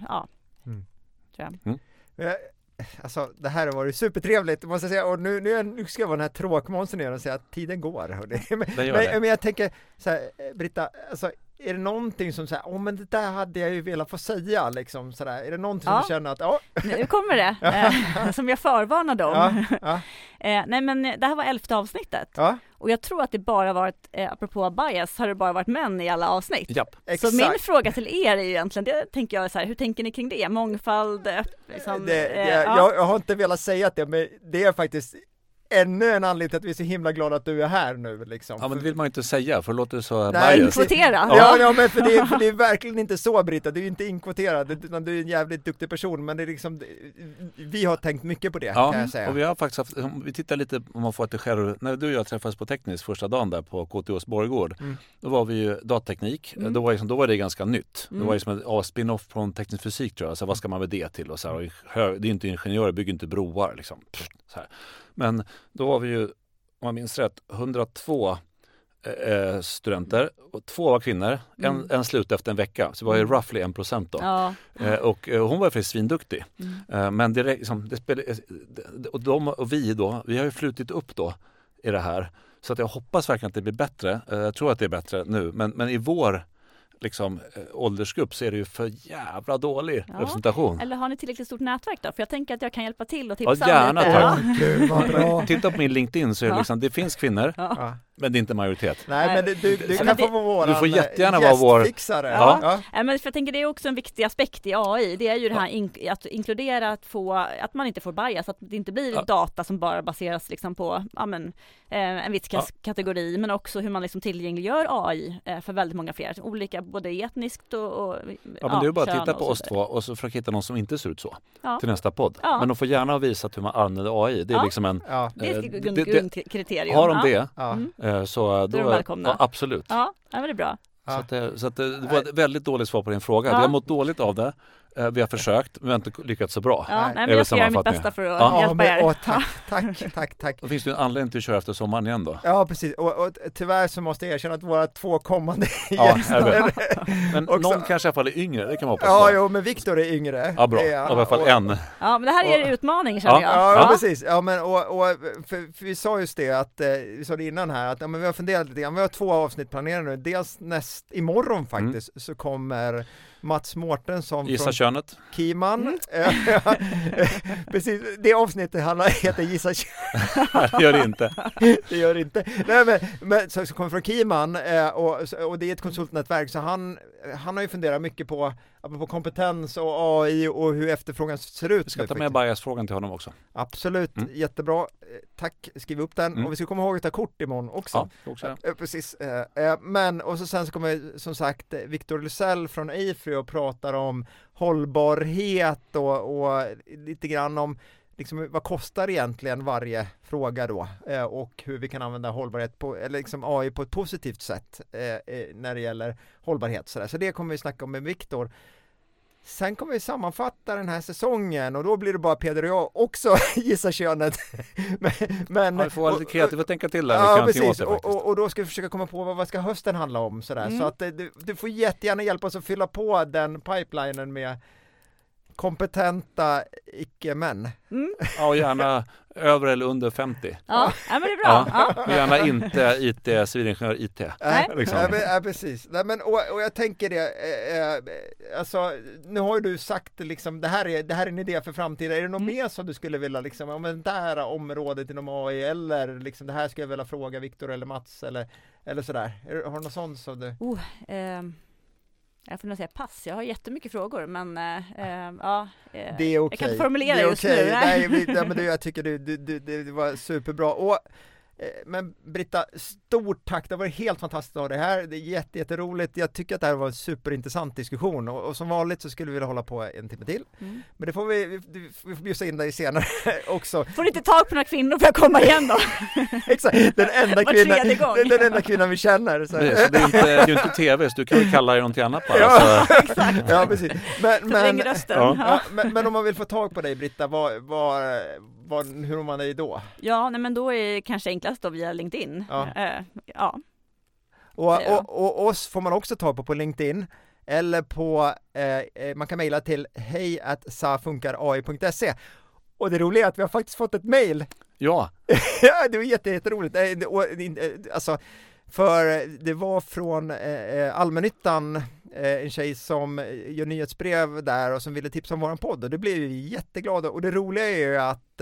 tror jag. Alltså, det här har varit supertrevligt, måste jag säga. Och nu ska jag vara den här tråkmånsen igen och säga att tiden går. Men jag tänker så här, Britta, alltså, är det någonting som säger, men det där hade jag ju velat få säga, liksom sådär. Är det någonting som du känner att, nu kommer det, som jag förvarnade om. Nej, men det här var 11:e avsnittet. Och jag tror att det bara varit, apropå bias, har det bara varit män i alla avsnitt. Japp. Så min fråga till er är ju egentligen, det tänker jag så här, hur tänker ni kring det? Mångfald, liksom, jag har inte velat säga att det, men det är faktiskt ännu en anledning till att vi är så himla glada att du är här nu, liksom. Ja, men det vill man ju inte säga, för det låter så inkvotera. Men för det är verkligen inte så, Britta. Du är ju inte inkvoterad, utan du är en jävligt duktig person. Men det är liksom, vi har tänkt mycket på det, kan jag säga. Och vi har faktiskt haft, vi tittar lite, om man får det själv. När du och jag träffades på Teknisk första dagen där på KTHs Borggård, då var vi ju datateknik. Då var det ganska nytt. Det var liksom en spin-off från teknisk fysik, tror jag. Så vad ska man med det till? Och så här, det är inte ingenjörer, bygger inte broar, liksom. Så här. Men då var vi ju, om jag minns rätt, 102 studenter, och 2 var kvinnor, en slut efter en vecka, så det var ju roughly 1% då. Och hon var ju svinduktig. Men direkt, liksom, och vi har ju flutit upp då i det här, så att jag hoppas verkligen att det blir bättre. Jag tror att det är bättre nu, men i vår liksom, åldersgrupp så är det ju för jävla dålig representation. Eller har ni tillräckligt stort nätverk då? För jag tänker att jag kan hjälpa till och tipsa gärna, lite. Tack. Titta på min LinkedIn, så är det liksom, det finns kvinnor, men det är inte majoritet. Nej, men du kan få vara våran. Du får jättegärna vara vår fixare. Men för jag tänker det är också en viktig aspekt i AI. Det är ju det här att inkludera, att man inte får bias, att det inte blir data som bara baseras liksom på en viss kategori, men också hur man liksom tillgängliggör AI för väldigt många fler. Olika, både etniskt och men det är bara att titta på oss två och så försöka hitta någon som inte ser ut så till nästa podd. Men de får gärna ha visat hur man använder AI. Det är liksom en... det är ett grundkriterium. Har de det? Så då är de välkomna. Absolut. Ja, men det är bra. Så att det var ett väldigt dåligt svar på din fråga. Vi har mått dåligt av det. Vi har försökt, men vi har inte lyckats så bra. Ja, nej, men jag ska göra mitt bästa för att hjälpa er. Tack. Då finns det en anledning till att köra efter sommaren igen då. Ja, precis. Och tyvärr så måste jag erkänna att våra 2 kommande gäster... Men också, någon kanske i alla fall är yngre, det kan man hoppas. Ja, jo, men Viktor är yngre. Ja, bra. I alla fall en. Ja, men det här är en utmaning, känner jag. Ja, precis. Ja, men, för vi sa just det, att vi sa det innan här, att men vi har funderat lite grann. Vi har 2 avsnitt planerade nu. Dels imorgon faktiskt, så kommer Mats Mårtensson Gissa från könet. Kiman. Precis, det avsnittet heter Gissa könet. Det gör det inte. Det gör det inte. Nej, men så kommer från Kiman och det är ett konsultnätverk, så han har ju funderat mycket på kompetens och AI och hur efterfrågan ser ut. Vi ska ta med bias-frågan till honom också. Absolut, jättebra. Tack, skriv upp den. Och vi ska komma ihåg att ta kort imorgon också. Ja, också. Precis. Men, och sen så kommer som sagt Victor Lysell från AFRY och pratar om hållbarhet och lite grann om liksom, vad kostar egentligen varje fråga då, och hur vi kan använda hållbarhet eller liksom AI på ett positivt sätt när det gäller hållbarhet. Så det kommer vi snacka om med Victor. Sen kommer vi sammanfatta den här säsongen och då blir det bara Peder och jag också gissa könet. men vi får vara lite kreativa och tänka till där. Ja, vi kan precis. Och då ska vi försöka komma på vad ska hösten handla om. Sådär. Så att du får jättegärna hjälpa oss att fylla på den pipelinen med kompetenta icke-män. Ja, och gärna över eller under 50. Ja, men det är bra. Ja. Gärna inte IT, civilingenjör IT. Liksom. Precis. Nej, men, och jag tänker det, alltså, nu har ju du sagt liksom, det här är en idé för framtiden. Är det något mer som du skulle vilja, liksom, om det där området inom AI, eller liksom, det här skulle jag vilja fråga Viktor eller Mats, eller sådär. Har du något sånt som du... Jag får nog säga pass. Jag har jättemycket frågor, men det är okay. Jag kan inte formulera just nu. Men jag tycker det var superbra. Och, men Britta, stort tack. Det var helt fantastiskt att ha det här. Det är jätteroligt. Jag tycker att det här var en superintressant diskussion. Och som vanligt så skulle vi vilja hålla på en timme till. Men det får vi får bjuda in dig senare också. Får inte tag på några kvinnor för att komma igen då? Exakt, den enda kvinnan vi känner. Så. Det är ju inte tv, så du kan väl kalla dig någonting annat bara. Ja, exakt. Ja, precis. Men om man vill få tag på dig, Britta, hur har man dig då? Ja, men då är det kanske enklast då via LinkedIn. Ja. Och oss får man också tag på LinkedIn, eller på man kan mejla till hej@safunkarai.se. Och det roliga är att vi har faktiskt fått ett mejl. Ja. Ja, det var jätteroligt. Alltså, för det var från Allmännyttan, en tjej som gör nyhetsbrev där och som ville tipsa om våran podd, och det blev vi jätteglada. Och det roliga är ju att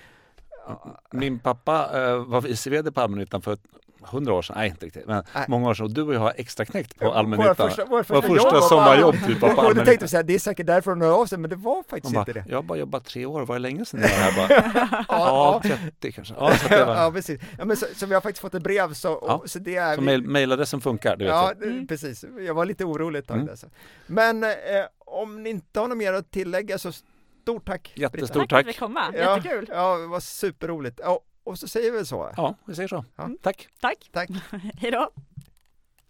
min pappa var vice-vd på Allmännyttan för 100 år sedan, nej inte riktigt, men många år sedan, och du och jag har extra knäckt på Allmännyttan. Vår första sommarjobb typ på Allmännyttan. Och du tänkte säga, det är säkert därför några år sedan, men det var faktiskt inte det. Jag har bara jobbat 3 år, var det länge sedan jag var här bara? 30 kanske. Ja, så det var... ja, precis. Ja, men så vi har faktiskt fått ett brev, så det är... Så mejladressen funkar, du vet. Ja, precis. Jag var lite orolig ett tag. Men om ni inte har något mer att tillägga, så stort tack. Jättestort tack. Tack för att vi kom. Jättekul. Ja, det var superroligt. Och så säger vi så. Ja, vi säger så. Ja. Tack. Hej då.